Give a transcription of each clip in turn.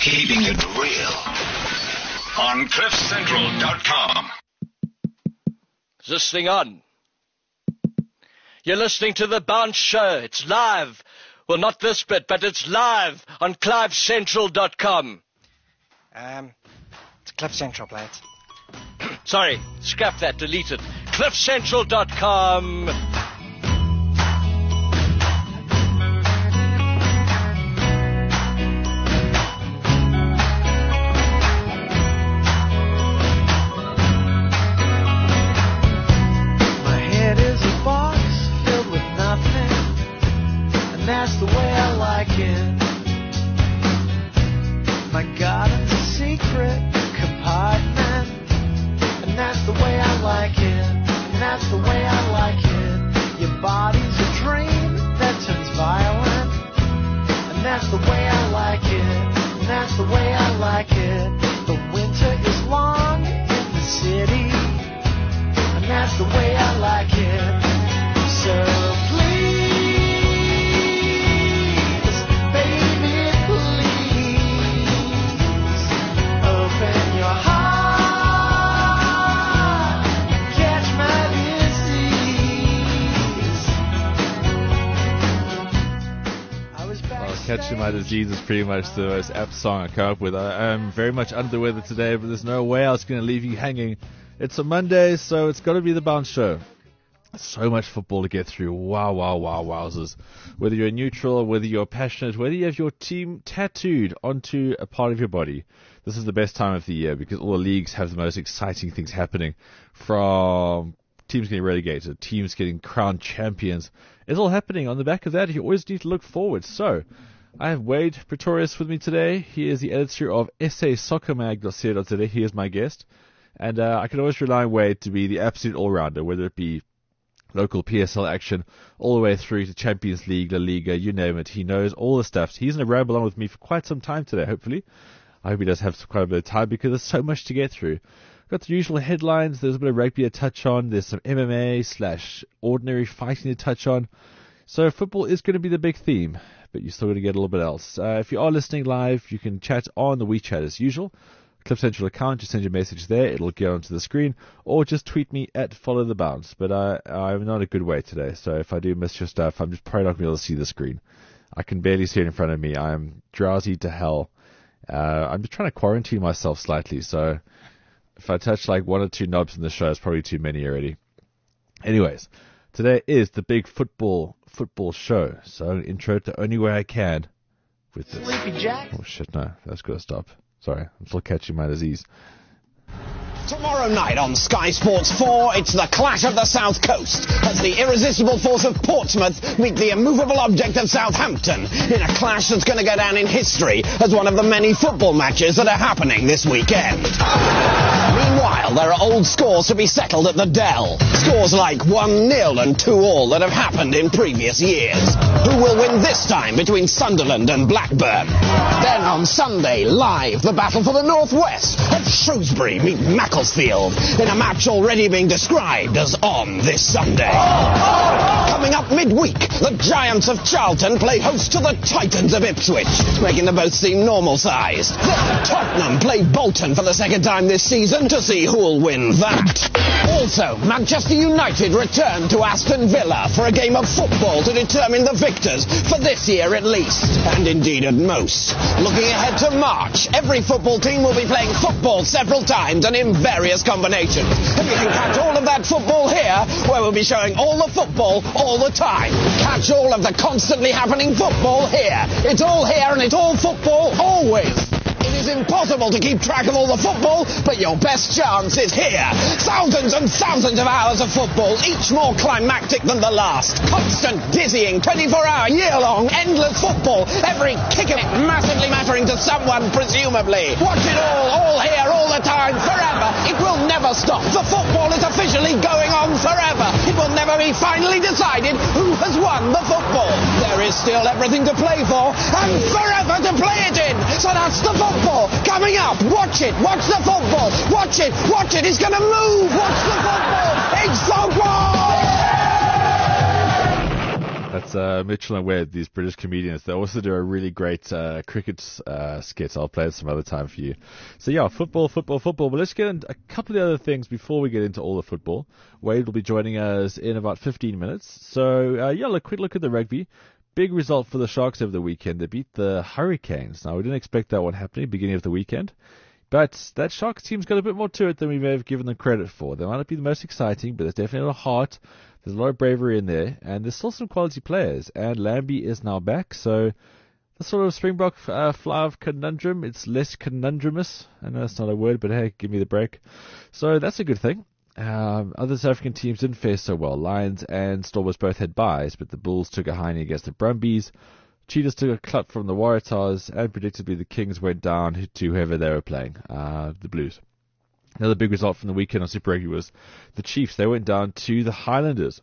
Keeping it real on CliffCentral.com. Is this thing on? You're listening to The Bounce Show. It's live. Well, not this bit, but it's live on CliffCentral.com. It's Cliff Central, play it. Sorry, scrap that, delete it. CliffCentral.com. That's the way I like it. My garden's a secret compartment, and that's the way I like it. And that's the way I like it. Your body's a dream that turns violent, and that's the way I like it. And that's the way I like it. The winter is long in the city, and that's the way I like it. So please, Catching My Disease is pretty much the most apt song I come up with. I am very much under the weather today, but there's no way I was going to leave you hanging. It's a Monday, so it's got to be the Bounce Show. So much football to get through. Wow, wowzers. Whether you're neutral, whether you're passionate, whether you have your team tattooed onto a part of your body, this is the best time of the year because all the leagues have the most exciting things happening, from teams getting relegated, teams getting crowned champions. It's all happening. On the back of that, you always need to look forward. So I have Wade Pretorius with me today. He is the editor of SASoccerMag.co.za. He is my guest. And I can always rely on Wade to be the absolute all-rounder, whether it be local PSL action all the way through to Champions League, La Liga, you name it. He knows all the stuff. He's going to ramble on with me for quite some time today, hopefully. I hope he does have quite a bit of time because there's so much to get through. Got the usual headlines. There's a bit of rugby to touch on. There's some MMA/ordinary fighting to touch on. So football is going to be the big theme, but you're still going to get a little bit else. If you are listening live, you can chat on the WeChat as usual. Cliff Central account, just send your message there. It'll get onto the screen, or just tweet me at @followthebounce. But I'm not a good way today, so if I do miss your stuff, I'm just probably not going to be able to see the screen. I can barely see it in front of me. I'm drowsy to hell. I'm just trying to quarantine myself slightly, so if I touch like one or two knobs in the show, it's probably too many already. Anyways, today is the big football show, so I'll intro it the only way I can with this. Sleepy Jack. Oh shit, no, that's got to stop. Sorry, I'm still catching my disease. Tomorrow night on Sky Sports 4, it's the clash of the South Coast as the irresistible force of Portsmouth meet the immovable object of Southampton in a clash that's going to go down in history as one of the many football matches that are happening this weekend. Meanwhile, there are old scores to be settled at the Dell. Scores like 1-0 and 2-2 that have happened in previous years. Who will win this time between Sunderland and Blackburn? Then on Sunday, live, the battle for the Northwest at Shrewsbury meet Macclesfield in a match already being described as on this Sunday. Coming up midweek, the Giants of Charlton play host to the Titans of Ipswich, making them both seem normal-sized. Then Tottenham play Bolton for the second time this season to see who'll win that. Also, Manchester United return to Aston Villa for a game of football to determine the victors for this year at least, and indeed at most. Looking ahead to March, every football team will be playing football several times and in various combinations. And you can catch all of that football here, where we'll be showing all the football all the time. Catch all of the constantly happening football here. It's all here and it's all football always. It is impossible to keep track of all the football, but your best chance is here. Thousands and thousands of hours of football, each more climactic than the last. Constant, dizzying, 24-hour, year-long, endless football. Every kick of it massively mattering to someone, presumably. Watch it all here, all the time, forever. It will never stop. The football is officially going on forever. It will never be finally decided who has won the football. There is still everything to play for, and forever to play it in. So that's the football coming up. Watch it. Watch the football. Watch it. Watch it. It's going to move. Watch the football. It's football. That's Mitchell and Webb, these British comedians. They also do a really great cricket skit. I'll play it some other time for you. So yeah, football. But let's get into a couple of other things before we get into all the football. Wade will be joining us in about 15 minutes. So a quick look at the rugby. Big result for the Sharks over the weekend. They beat the Hurricanes. Now, we didn't expect that one happening beginning of the weekend. But that Sharks team's got a bit more to it than we may have given them credit for. They might not be the most exciting, but there's definitely a lot of heart. There's a lot of bravery in there, and there's still some quality players. And Lambie is now back, so the sort of Springbok fly of conundrum, it's less conundrumous. I know that's not a word, but hey, give me the break. So that's a good thing. Other South African teams didn't fare so well. Lions and Stormers both had byes, but the Bulls took a hiney against the Brumbies. Cheetahs took a clap from the Waratahs, and predictably the Kings went down to whoever they were playing, the Blues. Another big result from the weekend on Super Rugby was the Chiefs. They went down to the Highlanders.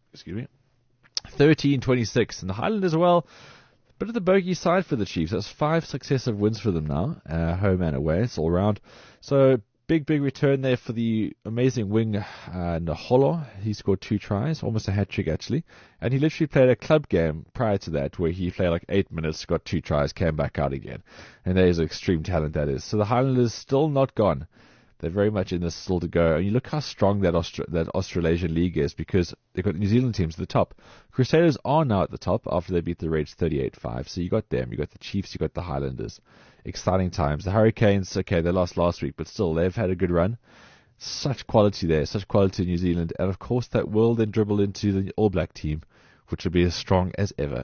13-26. And the Highlanders, well, a bit of the bogey side for the Chiefs. That's 5 successive wins for them now, home and away. It's all round. So big return there for the amazing wing Naholo. He scored 2 tries, almost a hat-trick actually. And he literally played a club game prior to that where he played like 8 minutes, got 2 tries, came back out again. And that is extreme talent, that is. So the Highlanders still not gone. They're very much in this still to go. And you look how strong that Australasian League is, because they've got New Zealand teams at the top. Crusaders are now at the top after they beat the Reds 38-5. So you got them. You got the Chiefs. You got the Highlanders. Exciting times. The Hurricanes, okay, they lost last week, but still, they've had a good run. Such quality there. Such quality in New Zealand. And, of course, that will then dribble into the All Black team, which will be as strong as ever.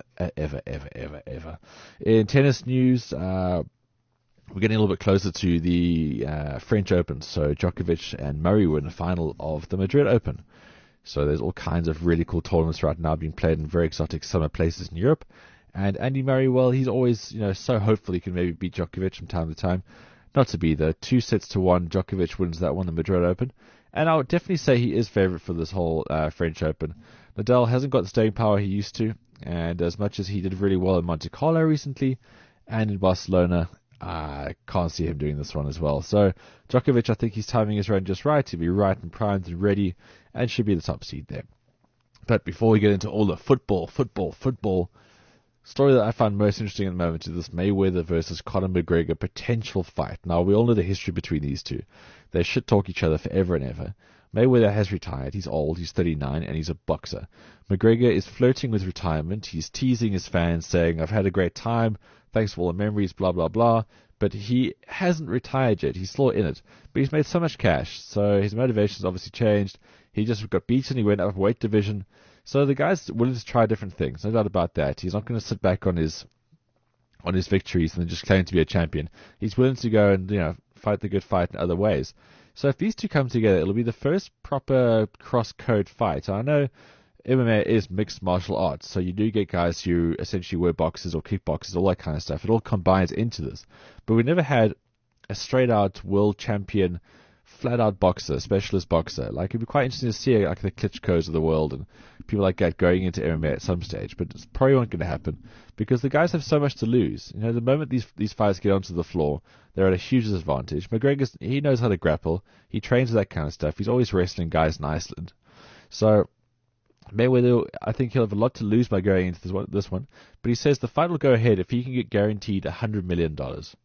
In tennis news, we're getting a little bit closer to the French Open. So Djokovic and Murray were in the final of the Madrid Open. So there's all kinds of really cool tournaments right now being played in very exotic summer places in Europe. And Andy Murray, well, he's always, so hopeful he can maybe beat Djokovic from time to time. Not to be, though. 2-1, Djokovic wins that one, the Madrid Open. And I would definitely say he is favourite for this whole French Open. Nadal hasn't got the staying power he used to. And as much as he did really well in Monte Carlo recently and in Barcelona, I can't see him doing this one as well. So Djokovic, I think his timing is running just right. He'll be right and primed and ready and should be the top seed there. But before we get into all the football, story that I find most interesting at the moment is this Mayweather versus Conor McGregor potential fight. Now, we all know the history between these two. They shit talk each other forever and ever. Mayweather has retired. He's old. He's 39, and he's a boxer. McGregor is flirting with retirement. He's teasing his fans, saying, I've had a great time. Thanks for all the memories, blah, blah, blah. But he hasn't retired yet. He's still in it. But he's made so much cash. So his motivation's obviously changed. He just got beaten. He went up weight division. So the guy's willing to try different things. No doubt about that. He's not going to sit back on his victories and then just claim to be a champion. He's willing to go and, fight the good fight in other ways. So if these two come together, it'll be the first proper cross-code fight. I know MMA is mixed martial arts, so you do get guys who essentially were boxers or kickboxers, all that kind of stuff. It all combines into this. But we never had a straight-out world champion, flat-out boxer, specialist boxer. Like, it'd be quite interesting to see like the Klitschko's of the world and people like that going into MMA at some stage. But it's probably not going to happen because the guys have so much to lose. The moment these fighters get onto the floor, they're at a huge disadvantage. McGregor, he knows how to grapple. He trains that kind of stuff. He's always wrestling guys in Iceland. So Mayweather, I think he'll have a lot to lose by going into this one. But he says the fight will go ahead if he can get guaranteed $100 million.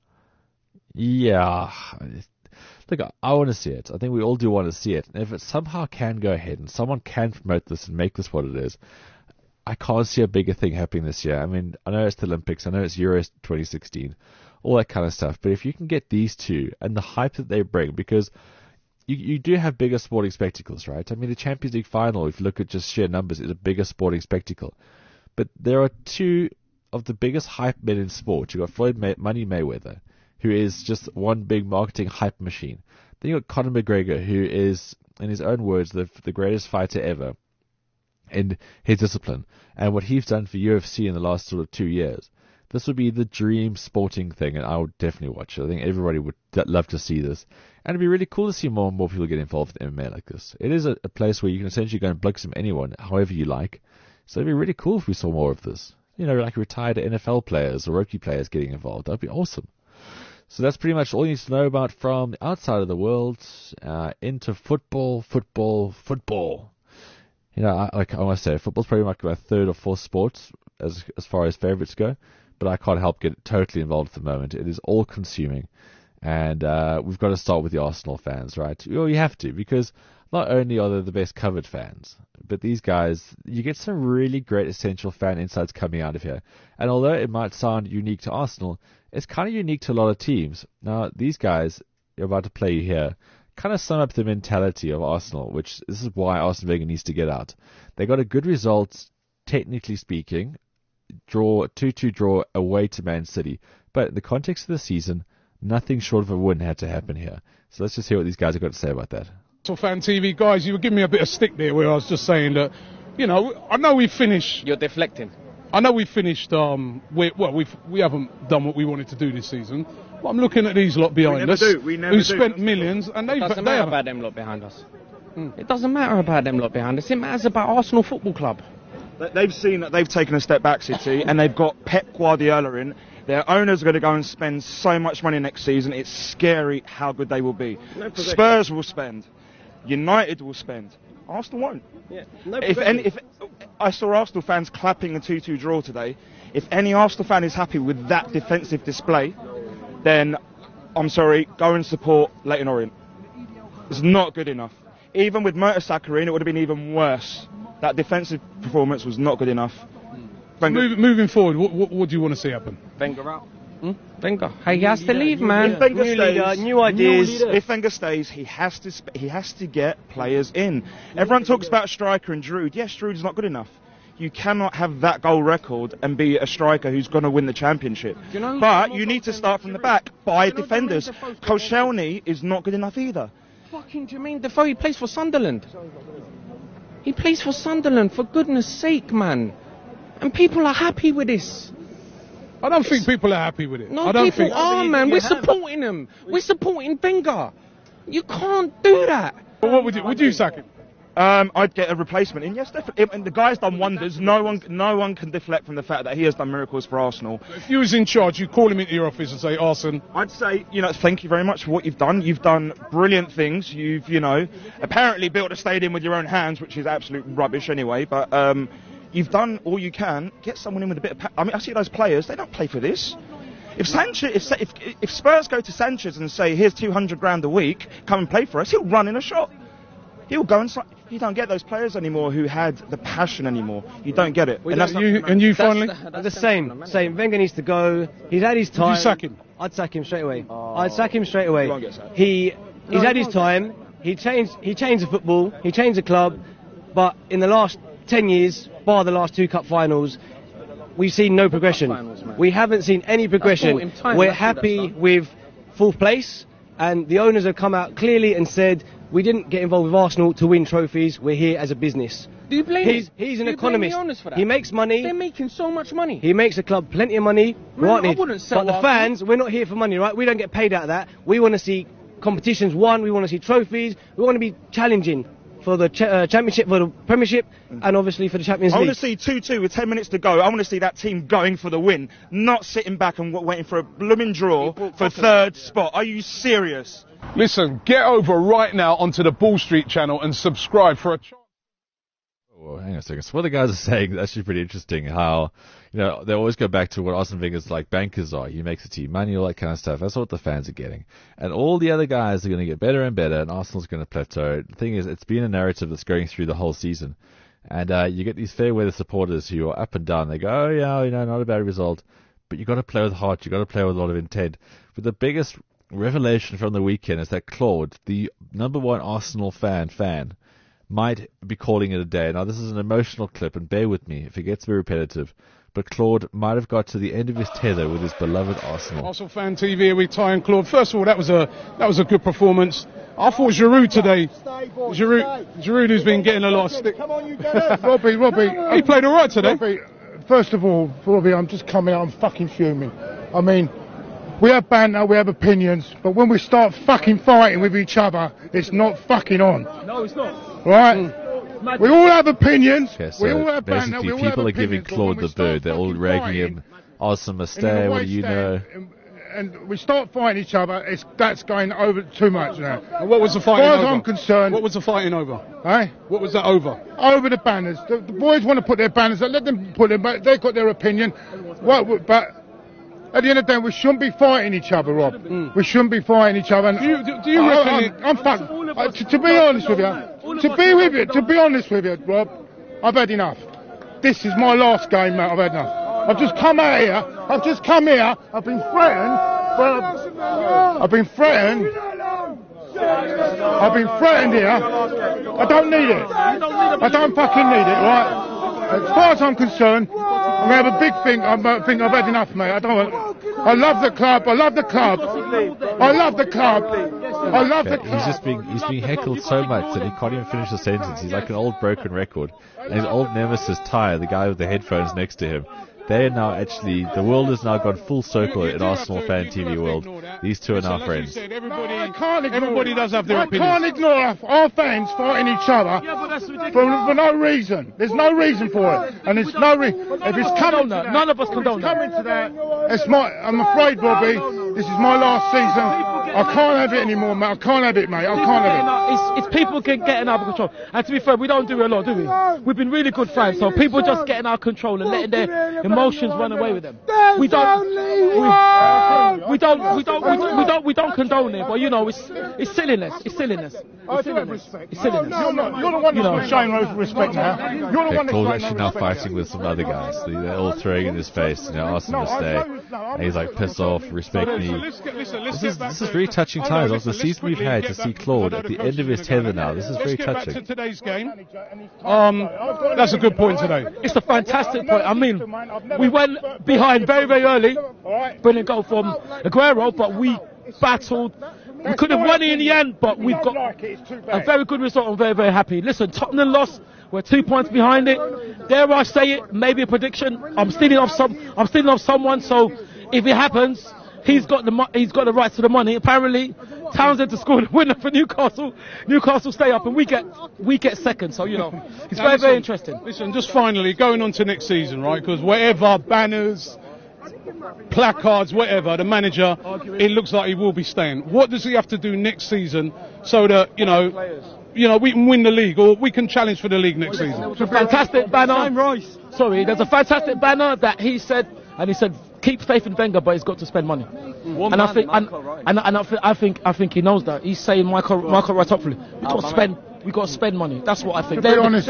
Yeah. Look, I want to see it. I think we all do want to see it. And if it somehow can go ahead and someone can promote this and make this what it is, I can't see a bigger thing happening this year. I mean, I know it's the Olympics. I know it's Euro 2016. All that kind of stuff. But if you can get these two and the hype that they bring, because you do have bigger sporting spectacles, right? I mean, the Champions League final, if you look at just sheer numbers, is a bigger sporting spectacle. But there are two of the biggest hype men in sport. You've got Floyd Money Mayweather, who is just one big marketing hype machine. Then you've got Conor McGregor, who is, in his own words, the greatest fighter ever in his discipline. And what he's done for UFC in the last sort of 2 years. This would be the dream sporting thing, and I would definitely watch it. I think everybody would love to see this. And it'd be really cool to see more and more people get involved in MMA like this. It is a place where you can essentially go and blixim anyone, however you like. So it'd be really cool if we saw more of this. Like retired NFL players or rugby players getting involved. That'd be awesome. So that's pretty much all you need to know about from the outside of the world into football. You know, I must say, football's probably my third or fourth sport as far as favourites go, but I can't help get totally involved at the moment. It is all consuming, and we've got to start with the Arsenal fans, right? Well, you have to, because not only are they the best covered fans, but these guys, you get some really great essential fan insights coming out of here. And although it might sound unique to Arsenal, it's kind of unique to a lot of teams. Now, these guys you're about to play here kind of sum up the mentality of Arsenal, which this is why Arsene Wenger needs to get out. They got a good result, technically speaking, 2-2 draw away to Man City. But in the context of the season, nothing short of a win had to happen here. So let's just hear what these guys have got to say about that. Fan TV guys, you were giving me a bit of stick there where I was just saying that, you know, I know we finished. You're deflecting. I know we finished. We haven't done what we wanted to do this season. But I'm looking at these lot behind us who spent millions, and it doesn't matter about them lot behind us. It doesn't matter about them lot behind us. It matters about Arsenal Football Club. They've seen that they've taken a step back, City, and they've got Pep Guardiola in. Their owners are going to go and spend so much money next season. It's scary how good they will be. Spurs will spend. United will spend. Arsenal won't. Yeah, if I saw Arsenal fans clapping a 2-2 draw today, if any Arsenal fan is happy with that defensive display, then I'm sorry, go and support Leyton Orient. It's not good enough. Even with Mertesacker in, it would have been even worse. That defensive performance was not good enough. Moving forward, what do you want to see happen? Wenger out. Wenger. He has to leave, man. If Wenger stays, new ideas. If Wenger stays, he has to get players in. Everyone talks about striker and Giroud. Yes, Giroud's not good enough. You cannot have that goal record and be a striker who's going to win the championship. But you need to start from the back. Buy defenders. Koscielny is not good enough either. Fucking Jermaine Defoe, he plays for Sunderland. He plays for Sunderland, for goodness sake, man. And people are happy with this. I don't think people are happy with it. No, people are, man. We're supporting them. We're supporting Wenger. You can't do that. Well, what would you sack him? I'd get a replacement in. Yes, definitely. And the guy's done wonders. No one can deflect from the fact that he has done miracles for Arsenal. If you was in charge, you'd call him into your office and say, Arsene. I'd say, thank you very much for what you've done. You've done brilliant things. You've, apparently built a stadium with your own hands, which is absolute rubbish anyway. But you've done all you can. Get someone in with a bit of... I see those players. They don't play for this. If Spurs go to Sanchez and say, here's 200 grand a week, come and play for us, he'll run in a shot. He'll go and... You don't get those players anymore who had the passion anymore. You don't get it. That's finally? The same. Wenger needs to go. He's had his time. Would you sack him? I'd sack him straight away. I'd sack him straight away. He won't get sacked. He's had his time. He changed the football. He changed the club. But in the last 10 years, bar the last 2 cup finals, we've seen no progression. We haven't seen any progression. We're happy with 4th place, and the owners have come out clearly and said, we didn't get involved with Arsenal to win trophies. We're here as a business. Do you blame him? He's an economist. For that? He makes money. They're making so much money. He makes the club plenty of money. Granted, but the fans, we're not here for money, right? We don't get paid out of that. We want to see competitions won. We want to see trophies. We want to be challenging for the championship, for the Premiership, and obviously for the Champions League. I want to see 2-2 with 10 minutes to go. I want to see that team going for the win, not sitting back and waiting for a blooming draw for 3rd spot. Are you serious? Listen, get over right now onto the Ball Street channel and subscribe for a chance. Oh, hang on a second. So what the guys are saying is actually pretty interesting. How, they always go back to what Arsene Wenger's like bankers are. He makes the team money, all that kind of stuff. That's what the fans are getting. And all the other guys are going to get better and better, and Arsenal's going to plateau. The thing is, it's been a narrative that's going through the whole season. And you get these fair weather supporters who are up and down. They go, oh, yeah, not a bad result. But you've got to play with heart. You've got to play with a lot of intent. But the biggest revelation from the weekend is that Claude, the number 1 Arsenal fan, might be calling it a day. Now, this is an emotional clip, and bear with me if it gets very repetitive, but Claude might have got to the end of his tether with his beloved Arsenal. Arsenal Fan TV with Ty and Claude. First of all, that was a good performance. I thought Giroud today. Giroud who's been getting a lot of stick. Come on, you get it. Robbie. He played all right today. Robbie, first of all, Robbie, I'm just coming out. I'm fucking fuming. I mean, we have banter, we have opinions, but when we start fucking fighting with each other, it's not fucking on. No, it's not. Right? We all have opinions. Okay, so we all have basically banter, people are giving Claude the bird. They're all ragging him. Arsene must stay. What do you know? and we start fighting each other, that's going over too much now. And what was the fighting As over? far as I'm concerned... What was the fighting over? Eh? What was that over? Over the banners. The boys want to put their banners up, let them put them back. They've got their opinion. But at the end of the day, we shouldn't be fighting each other, Rob. We shouldn't be fighting each other. Do you reckon... I'm fucked. To be honest with you, to be honest with you, Rob, I've had enough. This is my last game, mate. I've had enough. I've just come out here. I've been threatened. I've been threatened here. I don't need it. I don't fucking need it, right? As far as I'm concerned, I'm going to have a big thing. I think I've had enough, mate. I love the club. I love the club. He's being heckled so much that he can't even finish a sentence. He's like an old broken record. And his old nemesis, Ty, the guy with the headphones next to him, they're now actually, the world has now gone full circle in Arsenal fan TV world. These two are now friends. Everybody does have their opinions. I can't ignore our fans fighting each other for no reason. There's no reason for it. And there's no reason. If it's coming to that, none of us condone that. I'm afraid, Robbie, this is my last season. I can't have it anymore, mate. I can't have it, mate. I can't have it. It's people getting out of control. And to be fair, we don't do it a lot, do we? We've been really good fans, so people just getting out of control and letting their emotions run away with them. We don't condone it, but you know, it's silliness. It's silliness. It's silliness. You're the one that's showing respect now. You're the one that's Claude's actually now fighting with some other guys. They're all throwing in his face, ask him to stay. And he's like, piss off, respect me. This is very touching times. After the season we've had, to see Claude at the end of his tether now, this is very touching. To today's game. That's a good point today. It's a fantastic point. I mean, we went behind very, very early. Brilliant goal from Aguero, but we battled. We could have won it in the end, but we've got a very good result. I'm very, very happy. Listen, Tottenham lost. We're 2 points behind it. Dare I say it? Maybe a prediction. I'm stealing off someone. So if it happens, he's got the rights to the money. Apparently, Townsend to score the winner for Newcastle. Newcastle stay up, and we get second. So it's very, very interesting. Listen, just finally going on to next season, right? Because whatever banners, placards, whatever, the manager, it looks like he will be staying. What does he have to do next season so that we can win the league, or we can challenge for the league next season? It's a fantastic banner. Sorry, there's a fantastic banner that he said keep faith in Wenger, but he's got to spend money. And I think he knows that. He's saying Michael right up for it. We got to spend money. That's what I think. To be honest,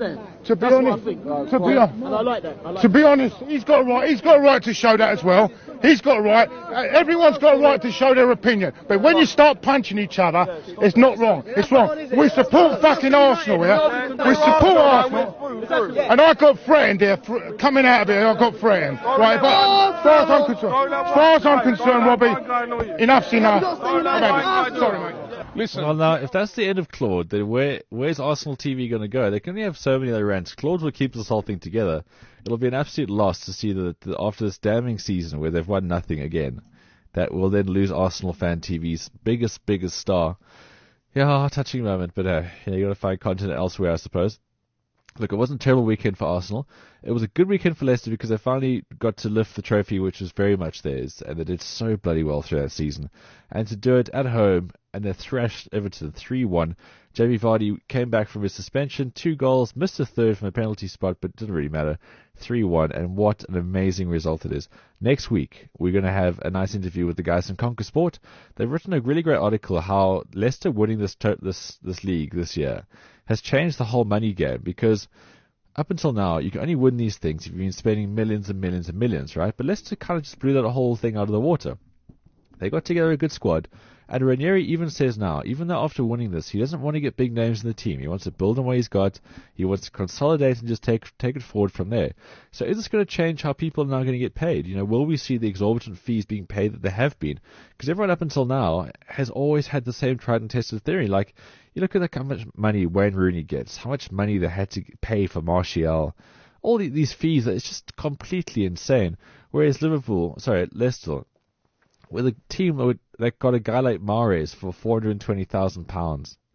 he's got a right to show that as well. He's got a right. Everyone's got a right to show their opinion. But when you start punching each other, it's not wrong. It's wrong. We support fucking Arsenal here. We support Arsenal. And I got threatened here. Coming out of here, I got threatened. Right, but as far as I'm concerned, Robbie, enough's enough. Sorry, mate. Listen. Well, now, if that's the end of Claude, then where's Arsenal TV going to go? They can only have so many other rants. Claude will keep this whole thing together. It'll be an absolute loss to see that after this damning season where they've won nothing again, that will then lose Arsenal fan TV's biggest star. Yeah, touching moment, but you got to find content elsewhere, I suppose. Look, it wasn't a terrible weekend for Arsenal. It was a good weekend for Leicester because they finally got to lift the trophy, which was very much theirs, and they did so bloody well through that season. And to do it at home, and they thrashed Everton 3-1. Jamie Vardy came back from his suspension, 2 goals, missed a third from a penalty spot, but it didn't really matter. 3-1, and what an amazing result it is. Next week, we're going to have a nice interview with the guys from Conquer Sport. They've written a really great article how Leicester winning this league this year has changed the whole money game, because up until now, you can only win these things if you've been spending millions and millions and millions, right? But Leicester kind of just blew that whole thing out of the water. They got together a good squad, and Ranieri even says now, even though after winning this, he doesn't want to get big names in the team. He wants to build on what he's got. He wants to consolidate and just take it forward from there. So is this going to change how people are now going to get paid? Will we see the exorbitant fees being paid that they have been? Because everyone up until now has always had the same tried and tested theory. Like, you look at how much money Wayne Rooney gets, how much money they had to pay for Martial, all these fees, it's just completely insane. Whereas Leicester, with a team that got a guy like Mahrez for £420,000,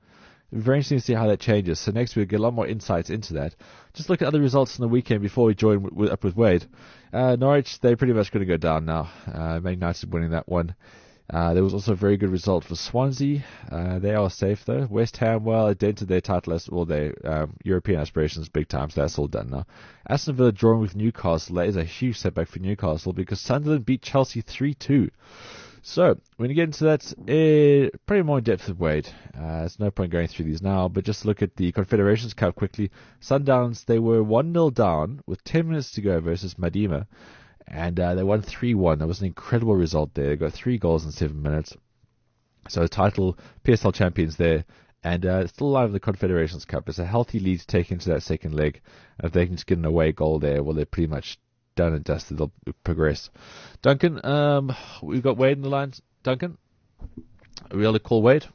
Very interesting to see how that changes. So next we'll get a lot more insights into that. Just look at other results on the weekend before we join up with Wade. Norwich, they're pretty much going to go down now. Man United winning that one. There was also a very good result for Swansea. They are safe though. West Ham, well, dented their title, their European aspirations big time, so that's all done now. Aston Villa drawing with Newcastle. That is a huge setback for Newcastle because Sunderland beat Chelsea 3-2. So, when you get into that, pretty more in depth with Wade. There's no point going through these now, but just look at the Confederations Cup quickly. Sundowns, they were 1-0 down with 10 minutes to go versus Madima, and they won 3-1. That was an incredible result there. They got 3 goals in 7 minutes. So, title, PSL champions there, and still alive in the Confederations Cup. It's a healthy lead to take into that second leg. And if they can just get an away goal there, well, they're pretty much done and dusted. They'll progress. Duncan, we've got Wade in the lines. Duncan, are we able to call Wade?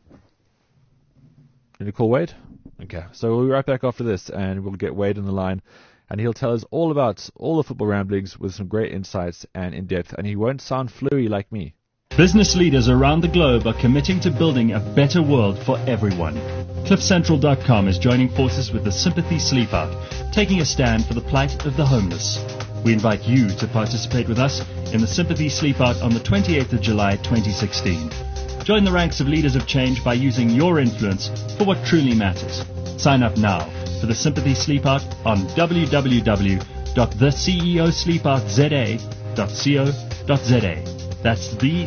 Can you call Wade? Okay, so we'll be right back after this, and we'll get Wade in the line, and he'll tell us all about all the football ramblings with some great insights and in depth, and he won't sound fluey like me. Business leaders around the globe are committing to building a better world for everyone. CliffCentral.com is joining forces with the Sympathy Sleep Out, taking a stand for the plight of the homeless. We invite you to participate with us in the Sympathy Sleep Out on the 28th of July 2016. Join the ranks of leaders of change by using your influence for what truly matters. Sign up now for the Sympathy Sleep Out on www.theceosleepoutza.co.za. That's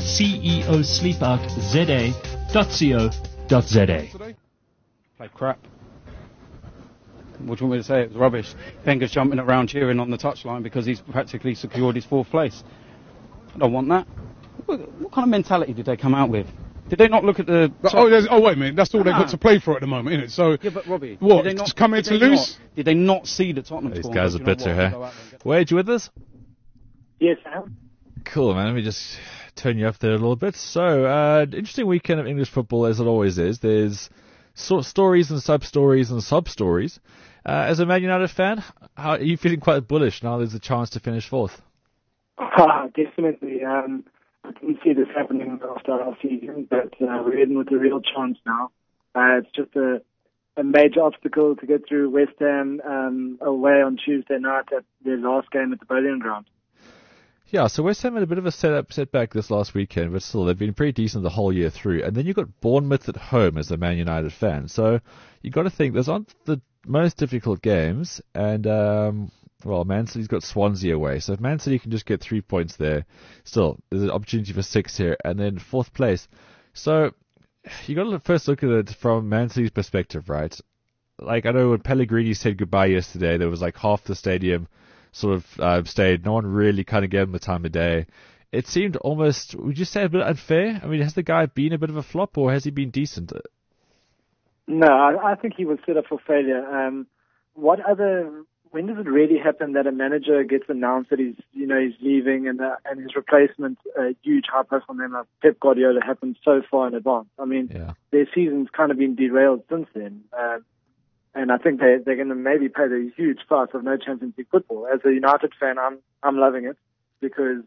theceosleepoutza.co.za. Played crap. What do you want me to say? It was rubbish. Wenger's jumping around cheering on the touchline because he's practically secured his 4th place. I don't want that. What kind of mentality did they come out with? Did they not look at the... wait a minute. That's all they've got to play for at the moment, isn't it? So, yeah, but Robbie... What, just come here to lose? Did they not see the Tottenham These score? guys are bitter, huh? Wade, you with us? Yes, I am. Cool, man. Let me just turn you up there a little bit. So, interesting weekend of English football, as it always is. There's stories and sub-stories and sub-stories. As a Man United fan, how are you feeling quite bullish now there's a chance to finish 4th? Definitely. I didn't see this happening after our season, but we're in with a real chance now. It's just a major obstacle to get through West Ham away on Tuesday night at their last game at the Bowling Ground. Yeah, so West Ham had a bit of a setback this last weekend, but still, they've been pretty decent the whole year through. And then you've got Bournemouth at home as a Man United fan. So you've got to think, those aren't the most difficult games. And, Man City's got Swansea away. So if Man City can just get 3 points there, still, there's an opportunity for 6 here. And then 4th place. So you got to first look at it from Man City's perspective, right? Like, I know when Pellegrini said goodbye yesterday, there was like half the stadium sort of stayed. No one really kind of gave him the time of day. It seemed almost, would you say, a bit unfair? I mean, has the guy been a bit of a flop, or has he been decent? No, I think he was set up for failure. When does it really happen that a manager gets announced that he's leaving and his replacement, a huge high profile name like Pep Guardiola, happens so far in advance? I mean, their season's kind of been derailed since then. And I think they're going to maybe pay the huge price of no Champions League football. As a United fan, I'm loving it because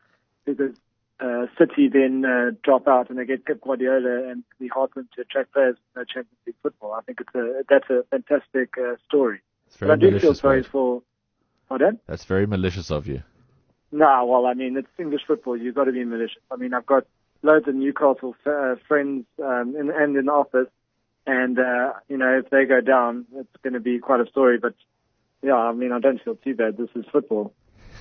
City then drop out and they get Pep Guardiola and the Hartman to attract players with no Champions League football. I think that's a fantastic story. But I do feel sorry for... Pardon? That's very malicious of you. No, well, I mean, it's English football. You've got to be malicious. I mean, I've got loads of Newcastle friends in the office. And, if they go down, it's going to be quite a story. But, yeah, I mean, I don't feel too bad. This is football.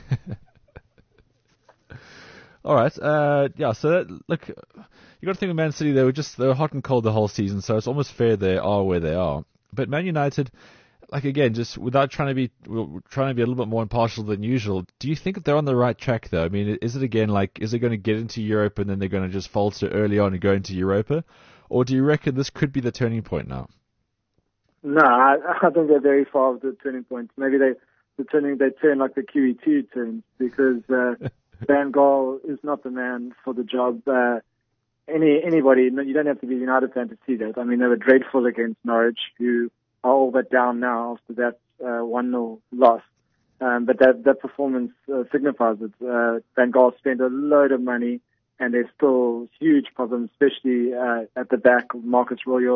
All right. So look, you got to think of Man City. They were hot and cold the whole season, so it's almost fair they are where they are. But Man United, like, again, just without trying to be a little bit more impartial than usual, do you think that they're on the right track, though? I mean, is it going to get into Europe and then they're going to just falter early on and go into Europa? Or do you reckon this could be the turning point now? No, I think they're very far off the turning point. Maybe they turn like the QE2 turns because Van Gaal is not the man for the job. Anybody, you don't have to be a United fan to see that. I mean, they were dreadful against Norwich, who are all but down now after that 1-0 loss. But that performance signifies it. Van Gaal spent a load of money, and there's still huge problems, especially at the back. Marcus Royal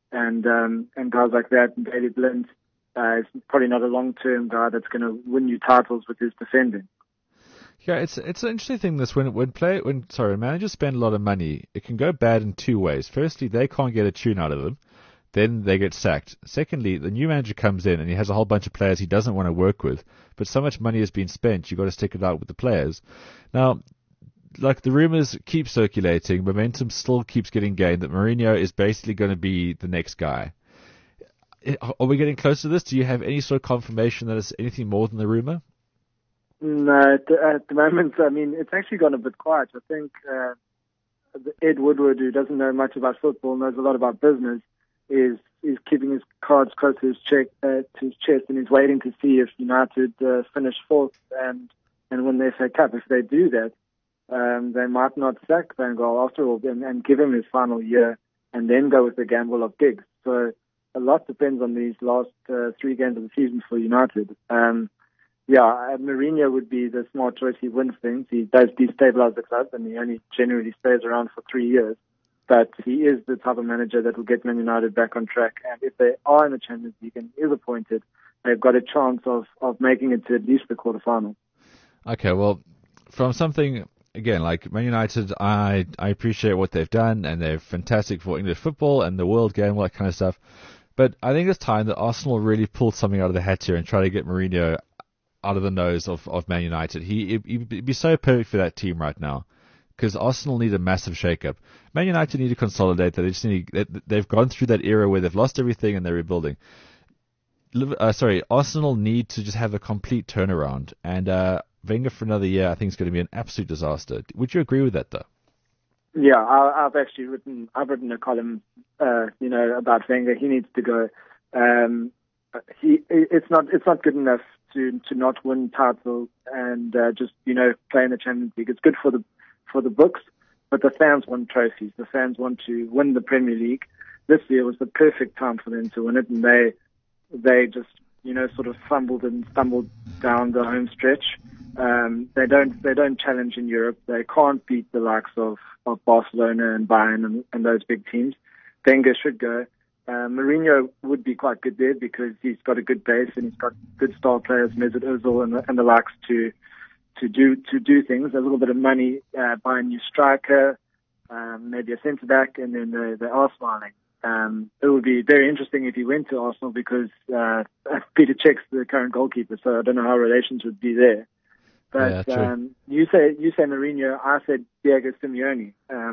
and guys like that. And David Blind is probably not a long-term guy that's going to win you titles with his defending. Yeah, it's an interesting thing. This when managers spend a lot of money, it can go bad in two ways. Firstly, they can't get a tune out of them, then they get sacked. Secondly, the new manager comes in and he has a whole bunch of players he doesn't want to work with, but so much money has been spent, you've got to stick it out with the players. Now, like the rumors keep circulating, momentum still keeps getting gained that Mourinho is basically going to be the next guy. Are we getting close to this? Do you have any sort of confirmation that it's anything more than the rumor? No, at the moment, I mean, it's actually gone a bit quiet. I think Ed Woodward, who doesn't know much about football, knows a lot about business, is keeping his cards close to his chest, and he's waiting to see if United finish fourth and win the FA Cup. If they do that, they might not sack Van Gaal after all and give him his final year and then go with the gamble of Giggs. So a lot depends on these last 3 games of the season for United. Mourinho would be the smart choice. He wins things. He does destabilize the club, and he only generally stays around for 3 years. But he is the type of manager that will get Man United back on track. And if they are in the Champions League and is appointed, they've got a chance of making it to at least the quarterfinals. Okay, well, from something, again, like Man United, I appreciate what they've done, and they're fantastic for English football and the world game, all that kind of stuff. But I think it's time that Arsenal really pulled something out of the hat here and try to get Mourinho out of the nose of Man United. He'd be so perfect for that team right now, because Arsenal need a massive shake-up. Man United need to consolidate. They've gone through that era where they've lost everything and they're rebuilding. Arsenal need to just have a complete turnaround. And Wenger for another year, I think, is going to be an absolute disaster. Would you agree with that, though? Yeah, I've actually written a column, about Wenger. He needs to go. It's not good enough to not win titles and just play in the Champions League. It's good for the books, but the fans want trophies. The fans want to win the Premier League. This year was the perfect time for them to win it, and they just sort of fumbled and stumbled down the home stretch. They don't challenge in Europe. They can't beat the likes of Barcelona and Bayern and those big teams. Wenger should go. Mourinho would be quite good there because he's got a good base and he's got good star players, Mesut Ozil and the likes to do things. A little bit of money, buy a new striker, maybe a centre back, and then they are smiling. It would be very interesting if he went to Arsenal because Peter Cech's the current goalkeeper, so I don't know how relations would be there. But you say Mourinho, I said Diego Simeone.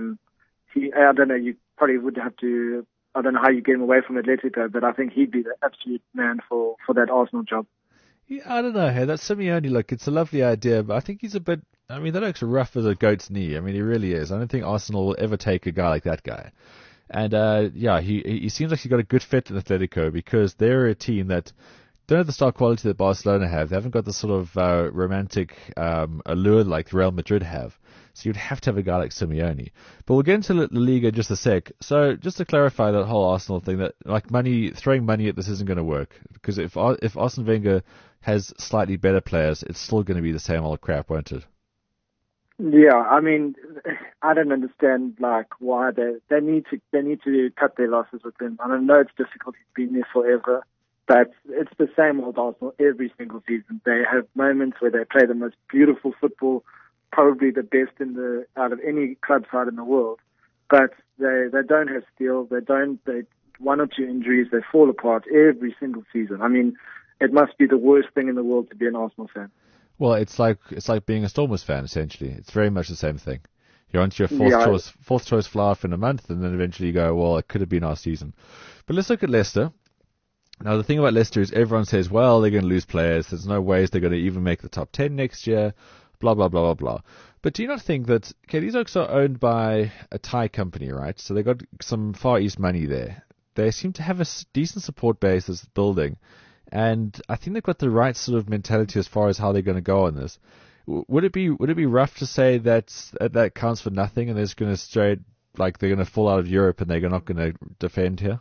I don't know. You probably would have to. I don't know how you get him away from Atletico, but I think he'd be the absolute man for that Arsenal job. Yeah, I don't know. Hey, that Simeone, look, it's a lovely idea, but I think he's a bit. I mean, that looks rough as a goat's knee. I mean, he really is. I don't think Arsenal will ever take a guy like that guy. And he seems like he's got a good fit in Atletico because they're a team that don't have the star quality that Barcelona have. They haven't got the sort of romantic allure like Real Madrid have. So you'd have to have a guy like Simeone. But we'll get into La Liga in just a sec. So just to clarify that whole Arsenal thing, that like throwing money at this isn't going to work. Because if Arsene Wenger has slightly better players, it's still going to be the same old crap, won't it? Yeah, I mean, I don't understand why they need to cut their losses with him. I know it's difficult. He's been there forever. But it's the same old Arsenal every single season. They have moments where they play the most beautiful football, probably the best out of any club side in the world. But they don't have steel. They 1 or 2 injuries. They fall apart every single season. I mean, it must be the worst thing in the world to be an Arsenal fan. Well, it's like being a Stormers fan essentially. It's very much the same thing. You're onto your fourth choice fly-off in a month, and then eventually you go, well, it could have been our season. But let's look at Leicester. Now, the thing about Leicester is everyone says, well, they're going to lose players. There's no ways they're going to even make the top 10 next year, blah, blah, blah, blah, blah. But do you not think that, these Oaks are owned by a Thai company, right? So they got some Far East money there. They seem to have a decent support base that's building. And I think they've got the right sort of mentality as far as how they're going to go on this. Would it be rough to say that counts for nothing and they're just going to they're going to fall out of Europe and they're not going to defend here?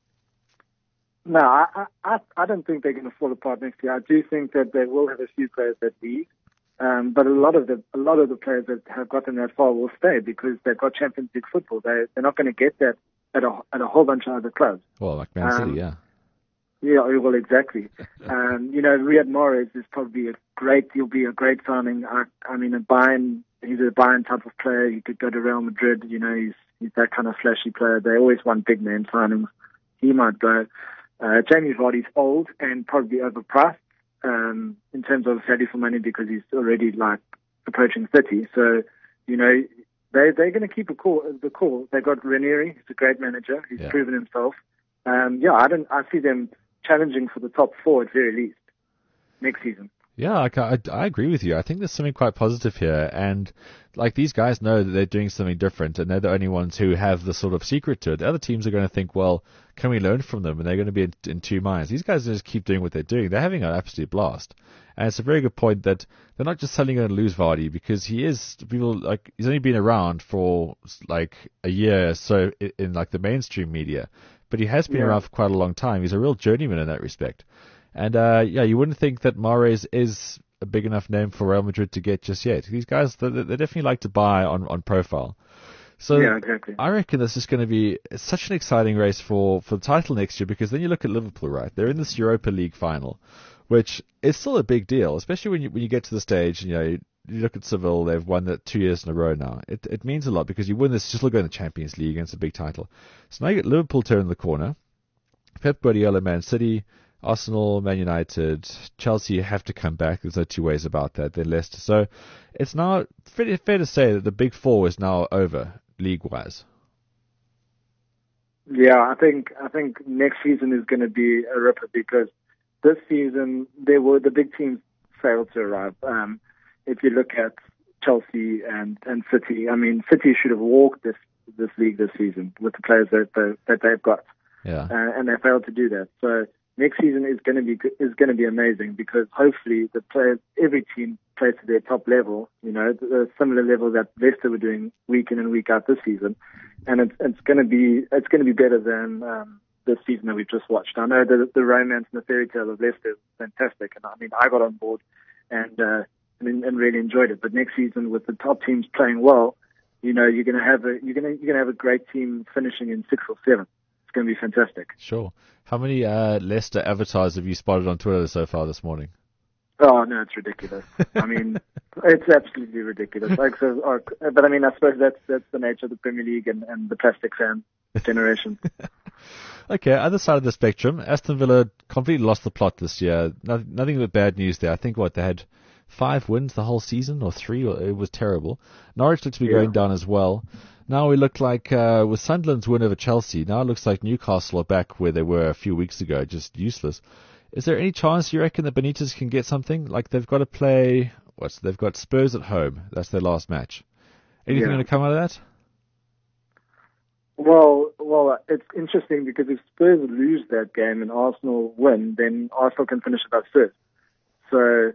No, I don't think they're going to fall apart next year. I do think that they will have a few players that leave. But a lot of the players that have gotten that far will stay because they've got Champions League football. They're not going to get that at a whole bunch of other clubs. Well, like Man City, yeah. Yeah, well, exactly. Riyad Mahrez is probably he'll be a great signing. I mean, he's a Bayern type of player. He could go to Real Madrid. He's that kind of flashy player. They always want big name signings. He might go. Jamie Vardy's old and probably overpriced in terms of value for money because he's already like approaching 30. So, they're going to keep the call. They've got Ranieri. He's a great manager. He's proven himself. I see them challenging for the top 4 at very least next season. Yeah, I agree with you. I think there's something quite positive here, and like these guys know that they're doing something different, and they're the only ones who have the sort of secret to it. The other teams are going to think, well, can we learn from them? And they're going to be in two minds. These guys just keep doing what they're doing. They're having an absolute blast, and it's a very good point that they're not just suddenly going to lose Vardy because he's only been around for like a year or so in like the mainstream media, but he has been around for quite a long time. He's a real journeyman in that respect. And, you wouldn't think that Mahrez is a big enough name for Real Madrid to get just yet. These guys, they definitely like to buy on profile. So yeah, exactly. I reckon this is going to be such an exciting race for the title next year because then you look at Liverpool, right? They're in this Europa League final, which is still a big deal, especially when you get to the stage, you look at Seville, they've won that 2 years in a row now. It means a lot because you win this, just look at the Champions League against a big title. So now you get Liverpool turning the corner, Pep Guardiola, Man City, Arsenal, Man United, Chelsea have to come back. There's no two ways about that. Then Leicester. So it's now fair to say that the big 4 is now over, league-wise. Yeah, I think next season is going to be a ripper because this season the big teams failed to arrive. If you look at Chelsea and City, I mean, City should have walked this league this season with the players that they've got. Yeah. And they failed to do that. So next season is going to be amazing because hopefully every team plays to their top level, the similar level that Leicester were doing week in and week out this season, and it's going to be better than this season that we've just watched. I know the romance and the fairy tale of Leicester is fantastic, and I mean I got on board and really enjoyed it. But next season with the top teams playing well, you're going to have a great team finishing in 6th or 7th. It's going to be fantastic. Sure. How many Leicester avatars have you spotted on Twitter so far this morning? Oh, no, it's ridiculous. I mean, it's absolutely ridiculous. But I mean, I suppose that's the nature of the Premier League and the plastic fan generation. Okay, other side of the spectrum, Aston Villa completely lost the plot this year. Nothing but bad news there. I think they had 5 wins the whole season or 3. It was terrible. Norwich looks to be going down as well. Now we look like, with Sunderland's win over Chelsea, now it looks like Newcastle are back where they were a few weeks ago, just useless. Is there any chance you reckon that Benitez can get something? Like they've got to play, they've got Spurs at home. That's their last match. Anything going to come out of that? Well, it's interesting because if Spurs lose that game and Arsenal win, then Arsenal can finish above first. So,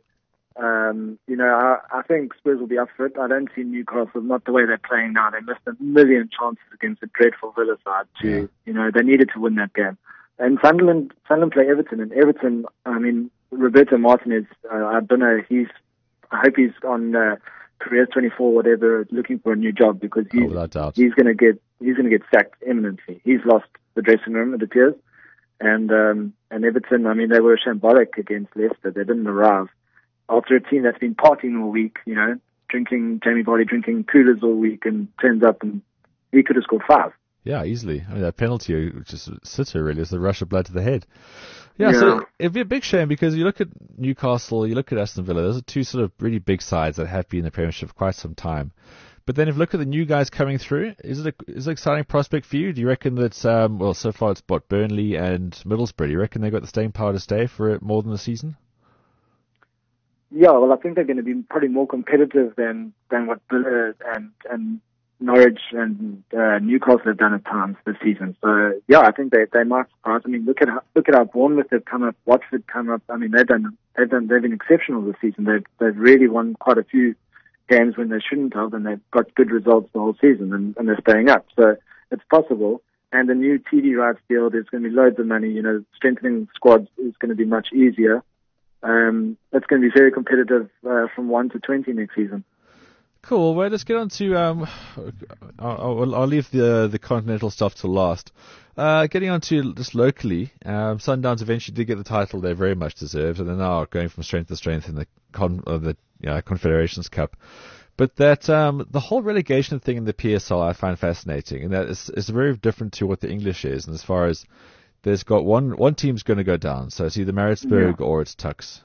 I think Spurs will be up for it. I don't see Newcastle, not the way they're playing now. They missed a million chances against a dreadful Villa side. They needed to win that game. And Sunderland play Everton, and Everton, I mean, Roberto Martinez, I don't know, I hope he's on Careers 24, whatever, looking for a new job because he's going to get sacked imminently. He's lost the dressing room, it appears. And Everton, I mean, they were shambolic against Leicester. They didn't arrive. After a team that's been partying all week, Jamie Vardy drinking coolers all week and turns up and he could have scored 5. Yeah, easily. I mean, that penalty just sits here really. It's a rush of blood to the head. Yeah, so it'd be a big shame because you look at Newcastle, you look at Aston Villa, those are 2 sort of really big sides that have been in the Premiership for quite some time. But then if you look at the new guys coming through, is it an exciting prospect for you? Do you reckon that, so far it's Burnley and Middlesbrough. Do you reckon they've got the staying power to stay for more than a season? Yeah, well, I think they're going to be probably more competitive than what Villa and Norwich and Newcastle have done at times this season. So yeah, I think they might surprise. I mean, look at how Bournemouth have come up, Watford come up. I mean, they've been exceptional this season. They've really won quite a few games when they shouldn't have, and they've got good results the whole season, and they're staying up. So it's possible. And the new TV rights deal, there's going to be loads of money. Strengthening squads is going to be much easier. it's going to be very competitive from 1 to 20 next season. Cool. Well, let's get on to. I'll leave the continental stuff to last. Getting on to just locally, Sundowns eventually did get the title they very much deserved, and they're now going from strength to strength in the Confederations Cup. But that the whole relegation thing in the PSL I find fascinating, and that is very different to what the English is. And as far as there's got one team's going to go down, so it's either Maritzburg or it's Tuks.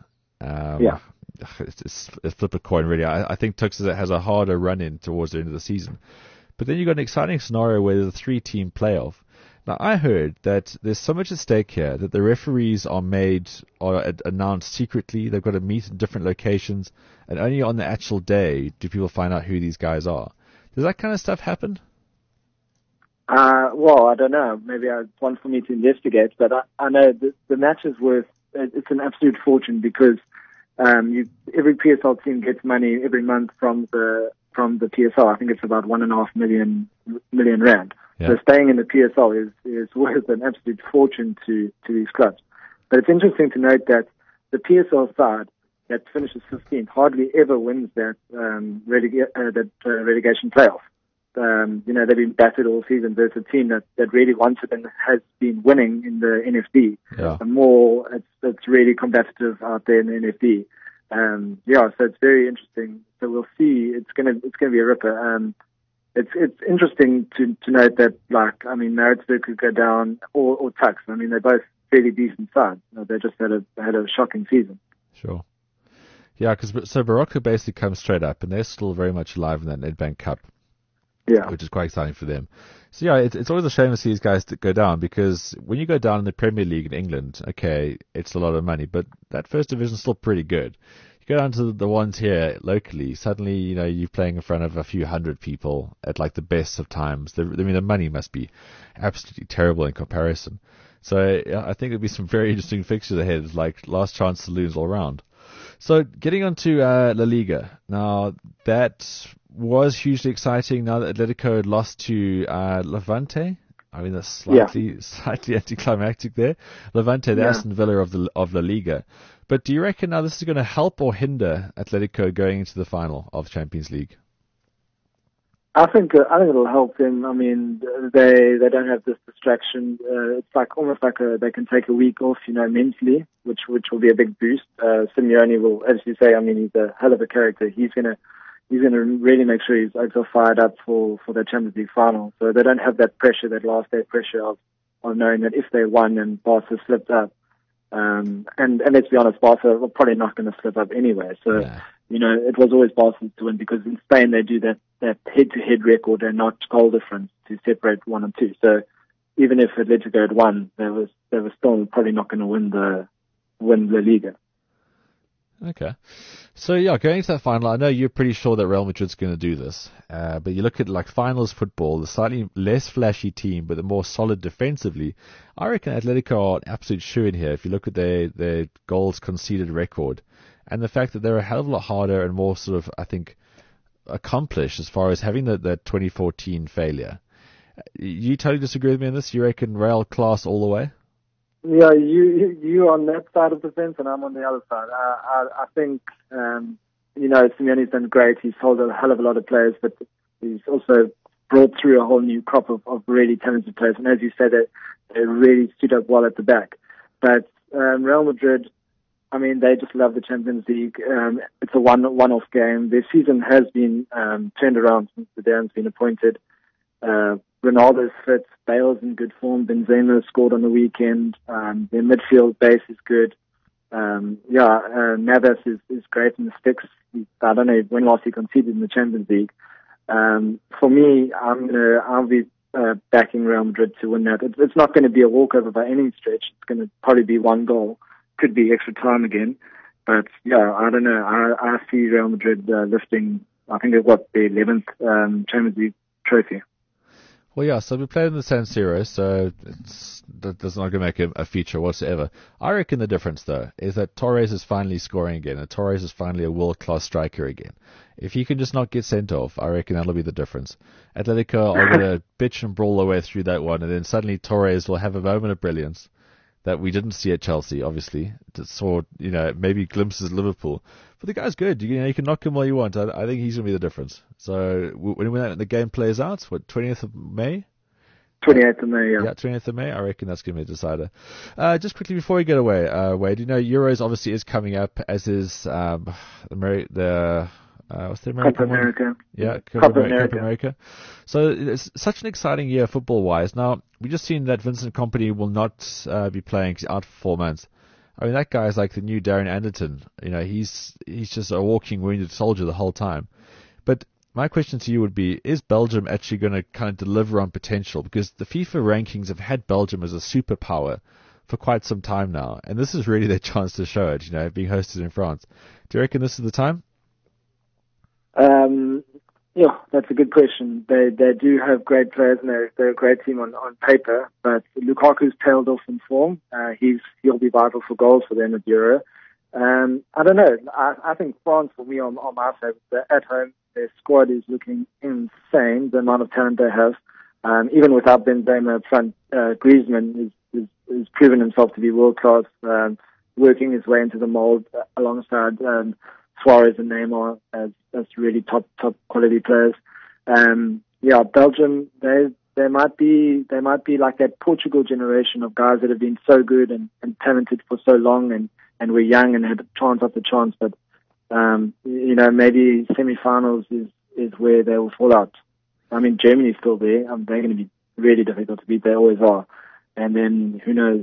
It's flip a coin, really. I think Tuks has a harder run in towards the end of the season. But then you've got an exciting scenario where there's a 3-team playoff. Now, I heard that there's so much at stake here that the referees are announced secretly. They've got to meet in different locations, and only on the actual day do people find out who these guys are. Does that kind of stuff happen? Well, I don't know. Maybe it's one for me to investigate, but I know the match is worth, it's an absolute fortune because every PSL team gets money every month from the PSL. I think it's about 1.5 million rand. Yeah. So staying in the PSL is worth an absolute fortune to these clubs. But it's interesting to note that the PSL side that finishes 15th hardly ever wins that relegation playoff. They've been battered all season. There's a team that really wants it and has been winning in the NFD. Yeah. It's really competitive out there in the NFD. So it's very interesting. So we'll see. It's gonna be a ripper. It's interesting to note that, Maritzburg could go down or Tuks. I mean, they're both fairly decent sides. They just had a shocking season. Sure. Yeah, so Baroka basically comes straight up, and they're still very much alive in that Nedbank Cup. Yeah, which is quite exciting for them. So yeah, it's always a shame to see these guys go down, because when you go down in the Premier League in England, okay, it's a lot of money, but that first division is still pretty good. You go down to the ones here locally, suddenly you're playing in front of a few hundred people at like the best of times. The money must be absolutely terrible in comparison. So yeah, I think there'll be some very interesting fixtures ahead, like last chance saloons all around. So getting on to La Liga. Now, that was hugely exciting now that Atletico had lost to Levante. I mean, that's slightly anticlimactic there. Levante, the Aston Villa of La Liga. But do you reckon now this is going to help or hinder Atletico going into the final of Champions League? I think it'll help them. I mean, they don't have this distraction. It's almost like they can take a week off, mentally, which will be a big boost. Simeone will, as you say, I mean, he's a hell of a character. He's gonna really make sure he's also fired up for the Champions League final. So they don't have that pressure, that last day pressure of knowing that if they won and Barca slipped up, and let's be honest, Barca were probably not going to slip up anyway. So. Yeah. It was always Barca to win, because in Spain they do that head-to-head record and not goal difference to separate 1 and 2. So even if Atletico had won, they were still probably not going to win La Liga. Okay. So yeah, going to that final, I know you're pretty sure that Real Madrid's going to do this, but you look at like finals football, the slightly less flashy team, but the more solid defensively. I reckon Atletico are an absolute shoo-in here. If you look at their goals conceded record. And the fact that they're a hell of a lot harder and more sort of, I think, accomplished as far as having that 2014 failure. You totally disagree with me on this? You reckon Real class all the way? Yeah, you on that side of the fence and I'm on the other side. I think, Simeone's done great. He's sold a hell of a lot of players, but he's also brought through a whole new crop of really talented players. And as you said, they really stood up well at the back. But Real Madrid, I mean, they just love the Champions League. It's a one-off game. Their season has been turned around since Zidane's been appointed. Ronaldo's fit. Bale's in good form. Benzema scored on the weekend. Their midfield base is good. Navas is great in the sticks. I don't know when last he conceded in the Champions League. For me, I'll be backing Real Madrid to win that. It's not going to be a walkover by any stretch. It's going to probably be one goal. Could be extra time again, but yeah, I don't know. I see Real Madrid lifting, I think they've got their 11th Champions League trophy. Well, yeah, so we played in the San Siro, so that's not going to make a feature whatsoever. I reckon the difference, though, is that Torres is finally scoring again, and Torres is finally a world-class striker again. If he can just not get sent off, I reckon that'll be the difference. Atletico are going to bitch and brawl their way through that one, and then suddenly Torres will have a moment of brilliance. that we didn't see at Chelsea, obviously. Just saw, maybe glimpses of Liverpool. But the guy's good. You can knock him all you want. I think he's going to be the difference. So when the game plays out, 20th of May? 28th of May, yeah. Yeah, 20th of May. I reckon that's going to be a decider. Just quickly before we get away, Wade, Euros obviously is coming up, as is what's the American Copa one? America. Yeah, Copa America. So it's such an exciting year football-wise. Now, we just seen that Vincent Kompany will not be playing. He's out for 4 months. I mean, that guy's like the new Darren Anderton. He's just a walking wounded soldier the whole time. But my question to you would be, is Belgium actually going to kind of deliver on potential? Because the FIFA rankings have had Belgium as a superpower for quite some time now. And this is really their chance to show it, being hosted in France. Do you reckon this is the time? Yeah, that's a good question. They do have great players, and they're a great team on paper. But Lukaku's tailed off in form. He'll be vital for goals for them at Euro. I don't know. I think France, for me, on my side, at home, their squad is looking insane. The amount of talent they have, even without Benzema up front, Griezmann is proven himself to be world class, working his way into the mold alongside Suarez and Neymar as really top quality players. Belgium, they might be like that Portugal generation of guys that have been so good and talented for so long and were young and had chance after chance, but maybe semi-finals is where they will fall out. I mean, Germany's still there. They're going to be really difficult to beat. They always are. And then who knows,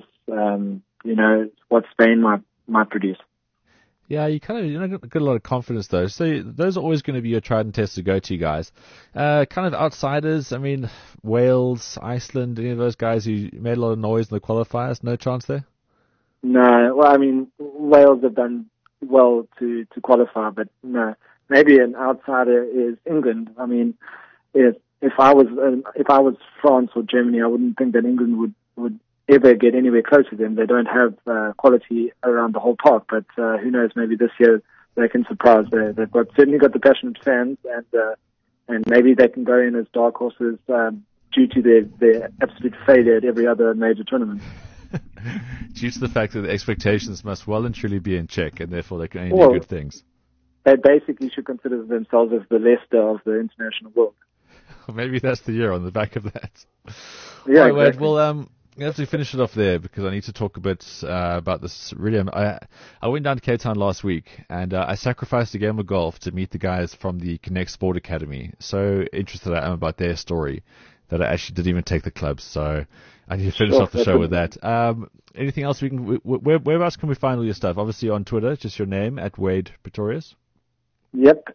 what Spain might produce. Yeah, you kind of got a lot of confidence though. So those are always going to be your tried and tested go-to guys. Kind of outsiders. I mean, Wales, Iceland, any of those guys who made a lot of noise in the qualifiers. No chance there. No, well, I mean, Wales have done well to qualify, but no. Maybe an outsider is England. I mean, if I was France or Germany, I wouldn't think that England would ever get anywhere close to them. They don't have quality around the whole park, but who knows? Maybe this year they can surprise. They've certainly got the passionate fans, and maybe they can go in as dark horses due to their absolute failure at every other major tournament. Due to the fact that the expectations must well and truly be in check, and therefore they can only do good things. They basically should consider themselves as the Leicester of the international world. Maybe that's the year on the back of that. Yeah, right, Wade, exactly. well, we have to finish it off there because I need to talk a bit about this. Really, I went down to Cape Town last week and I sacrificed a game of golf to meet the guys from the Connect Sport Academy. So interested I am about their story that I actually didn't even take the clubs. So I need to finish off the show with that. Anything else we can? Whereabouts can we find all your stuff? Obviously on Twitter, just your name at Wade Pretorius. Yep,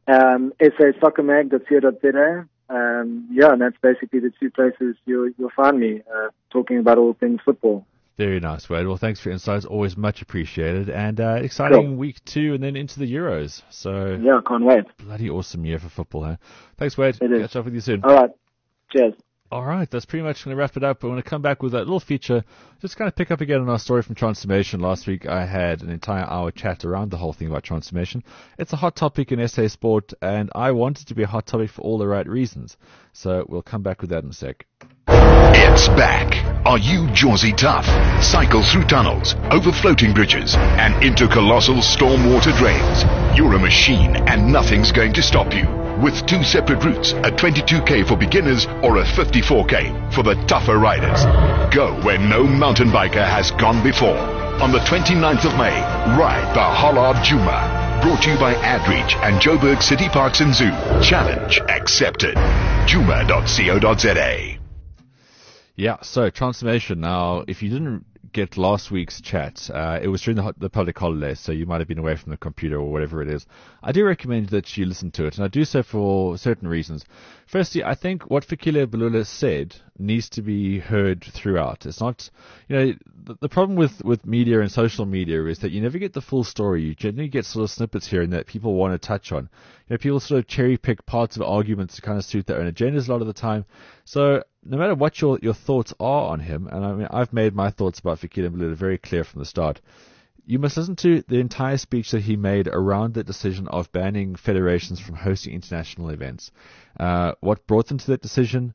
sasoccermag.co.za. And that's basically the two places you'll find me talking about all things football. Very nice, Wade. Well, thanks for your insights. Always much appreciated. And exciting week 2 and then into the Euros. So yeah, I can't wait. Bloody awesome year for football, huh? Thanks, Wade. Catch up with you soon. All right. Cheers. All right, that's pretty much going to wrap it up. We're going to come back with that little feature, just kind of pick up again on our story from Transformation. Last week I had an entire hour chat around the whole thing about Transformation. It's a hot topic in SA Sport, and I want it to be a hot topic for all the right reasons. So we'll come back with that in a sec. It's back. Are you Jawsy tough? Cycle through tunnels, over floating bridges, and into colossal stormwater drains. You're a machine, and nothing's going to stop you. With 2 separate routes, a 22k for beginners or a 54k for the tougher riders. Go where no mountain biker has gone before. On the 29th of May, ride the Hollard Djuma. Brought to you by AdReach and Joburg City Parks and Zoo. Challenge accepted. Djuma.co.za. Yeah, so Transformation. Now, if you didn't get last week's chat, it was during the public holiday, so you might have been away from the computer or whatever it is. I do recommend that you listen to it, and I do so for certain reasons. Firstly, I think what Fikile Mbalula said needs to be heard throughout. It's not, the problem with media and social media is that you never get the full story. You generally get sort of snippets here and that people want to touch on. People sort of cherry pick parts of arguments to kind of suit their own agendas a lot of the time. So no matter what your thoughts are on him, and I mean, I've made my thoughts about Fikile Mbalula very clear from the start, you must listen to the entire speech that he made around the decision of banning federations from hosting international events. What brought them to that decision,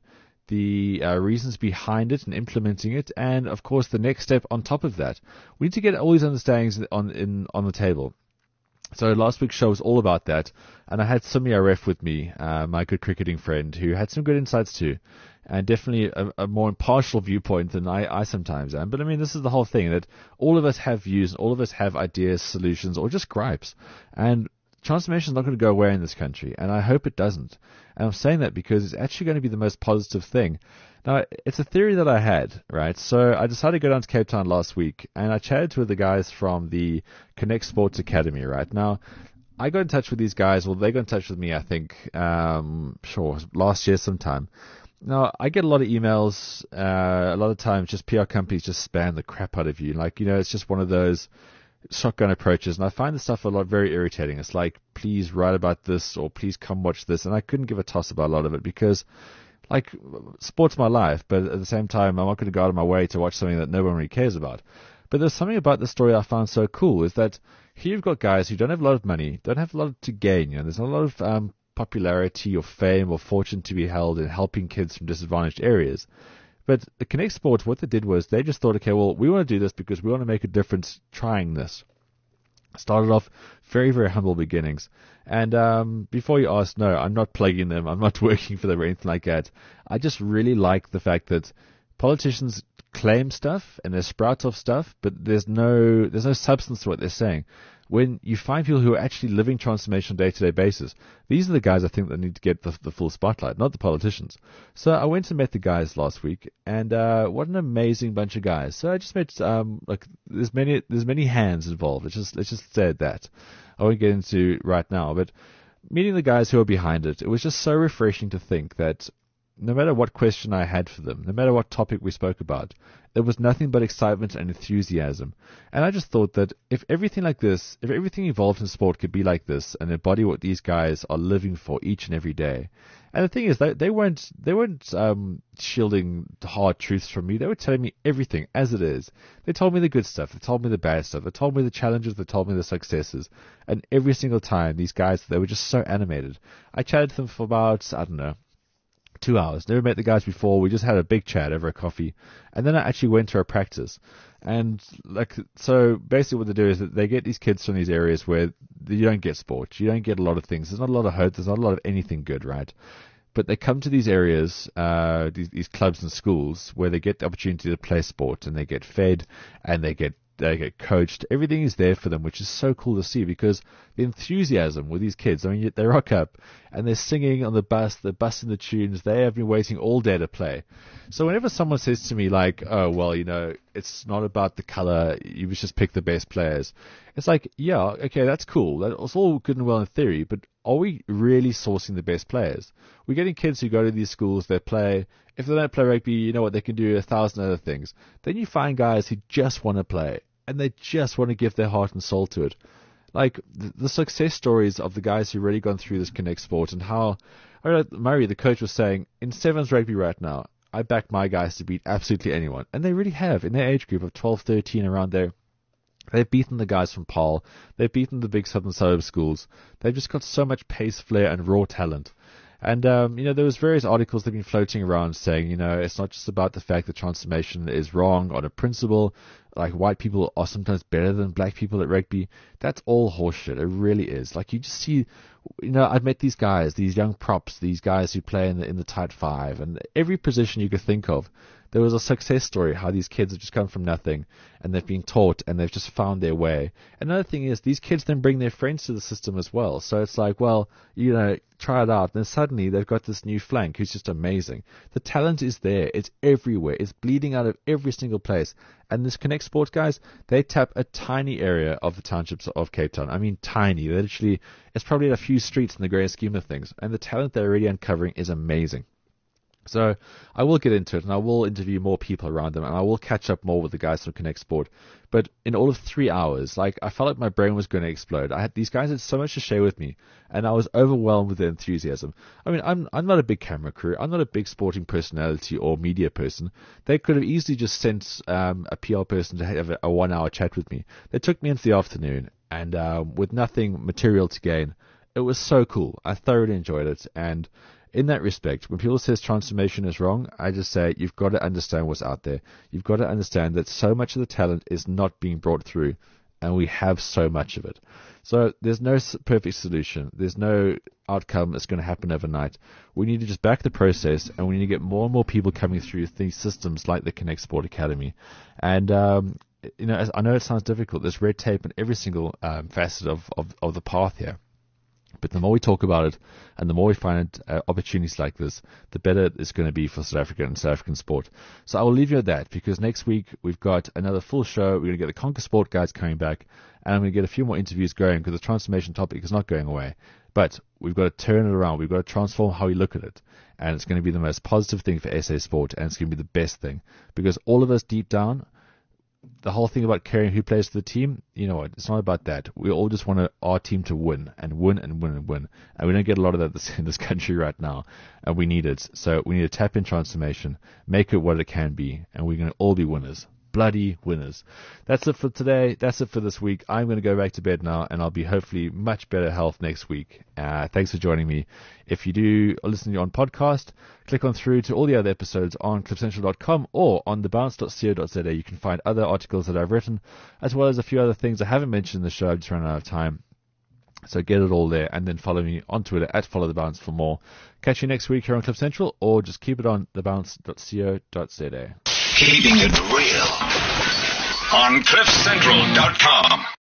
the reasons behind it and implementing it, and of course the next step on top of that. We need to get all these understandings on the table. So last week's show was all about that, and I had Simi Aref with me, my good cricketing friend, who had some good insights too, and definitely a more impartial viewpoint than I sometimes am. But I mean, this is the whole thing, that all of us have views, all of us have ideas, solutions, or just gripes, and transformation is not going to go away in this country, and I hope it doesn't. And I'm saying that because it's actually going to be the most positive thing. Now, it's a theory that I had, right? So I decided to go down to Cape Town last week, and I chatted with the guys from the Connect Sports Academy, right? Now, I got in touch with these guys, well, they got in touch with me, I think, last year sometime. Now, I get a lot of emails, a lot of times just PR companies just spam the crap out of you. Like, it's just one of those shotgun approaches, and I find the stuff very irritating. It's like, please write about this, or please come watch this, and I couldn't give a toss about a lot of it because, like, sport's my life, but at the same time, I'm not going to go out of my way to watch something that no one really cares about. But there's something about the story I found so cool, is that here you've got guys who don't have a lot of money, don't have a lot to gain, there's not a lot of popularity or fame or fortune to be held in helping kids from disadvantaged areas. But the Connect Sports, what they did was they just thought, okay, well, we want to do this because we want to make a difference trying this. Started off very, very humble beginnings. And before you ask, no, I'm not plugging them. I'm not working for them or anything like that. I just really like the fact that politicians claim stuff and they sprout off stuff, but there's no substance to what they're saying. When you find people who are actually living transformation on a day-to-day basis, these are the guys I think that need to get the full spotlight, not the politicians. So I went and met the guys last week, and what an amazing bunch of guys. So I just met there's many hands involved. Let's just say that. I won't get into right now, but meeting the guys who are behind it, it was just so refreshing to think that no matter what question I had for them, no matter what topic we spoke about, there was nothing but excitement and enthusiasm. And I just thought that if everything like this, if everything involved in sport could be like this and embody what these guys are living for each and every day. And the thing is, they weren't shielding hard truths from me. They were telling me everything as it is. They told me the good stuff. They told me the bad stuff. They told me the challenges. They told me the successes. And every single time, these guys, they were just so animated. I chatted to them for about, 2 hours. Never met the guys before. We just had a big chat over a coffee. And then I actually went to a practice. And so basically what they do is that they get these kids from these areas where you don't get sport. You don't get a lot of things. There's not a lot of hope. There's not a lot of anything good, right? But they come to these areas, these clubs and schools where they get the opportunity to play sport, and they get fed and they get coached. Everything is there for them, which is so cool to see, because the enthusiasm with these kids, they rock up and they're singing on the bus, they're busting the tunes, they have been waiting all day to play. So whenever someone says to me like, oh, well, it's not about the color, you just pick the best players. It's like, yeah, okay, that's cool. That's all good and well in theory, but are we really sourcing the best players? We're getting kids who go to these schools, they play. If they don't play rugby, you know what, they can do 1,000 other things. Then you find guys who just want to play, and they just want to give their heart and soul to it. Like the success stories of the guys who really gone through this Connect Sport, and how Murray, the coach, was saying, in Sevens rugby right now, I back my guys to beat absolutely anyone. And they really have. In their age group of 12, 13, around there, they've beaten the guys from Paarl. They've beaten the big southern suburb schools. They've just got so much pace, flair, and raw talent. And, there was various articles that have been floating around saying, it's not just about the fact that transformation is wrong on a principle, like white people are sometimes better than black people at rugby. That's all horseshit. It really is. Like, you just see, I've met these guys, these young props, these guys who play in the tight five, and every position you could think of. There was a success story, how these kids have just come from nothing, and they've been taught, and they've just found their way. Another thing is, these kids then bring their friends to the system as well. So it's like, well, try it out, and then suddenly they've got this new flank who's just amazing. The talent is there. It's everywhere. It's bleeding out of every single place. And this Connect Sports guys, they tap a tiny area of the townships of Cape Town. I mean, tiny. Literally, it's probably a few streets in the grand scheme of things. And the talent they're already uncovering is amazing. So I will get into it, and I will interview more people around them, and I will catch up more with the guys from Connect Sport. But in all of 3 hours, I felt like my brain was going to explode. These guys had so much to share with me, and I was overwhelmed with their enthusiasm. I mean, I'm not a big camera crew. I'm not a big sporting personality or media person. They could have easily just sent a PR person to have a 1 hour chat with me. They took me into the afternoon, and with nothing material to gain, it was so cool. I thoroughly enjoyed it, and in that respect, when people say transformation is wrong, I just say you've got to understand what's out there. You've got to understand that so much of the talent is not being brought through, and we have so much of it. So there's no perfect solution. There's no outcome that's going to happen overnight. We need to just back the process, and we need to get more and more people coming through these systems like the Connect Sport Academy. And I know it sounds difficult. There's red tape in every single facet of the path here. But the more we talk about it, and the more we find opportunities like this, the better it's going to be for South Africa and South African sport. So I will leave you at that, because next week we've got another full show. We're going to get the Conquer Sport guys coming back, and I'm going to get a few more interviews going, because the transformation topic is not going away. But we've got to turn it around. We've got to transform how we look at it. And it's going to be the most positive thing for SA Sport, and it's going to be the best thing. Because all of us deep down, the whole thing about caring who plays for the team, you know what, it's not about that. We all just want our team to win and win and win and win. And we don't get a lot of that in this country right now. And we need it. So we need to tap in transformation, make it what it can be, and we're going to all be winners. Bloody winners. That's it for today. That's it for this week. I'm going to go back to bed now, and I'll be hopefully much better health next week. Thanks for joining me. If you do listen on podcast, click on through to all the other episodes on cliffcentral.com or on thebounce.co.za. You can find other articles that I've written, as well as a few other things I haven't mentioned in the show. I've just run out of time. So get it all there, and then follow me on Twitter at followthebounce for more. Catch you next week here on Cliff Central, or just keep it on thebounce.co.za. Keeping it real on cliffcentral.com.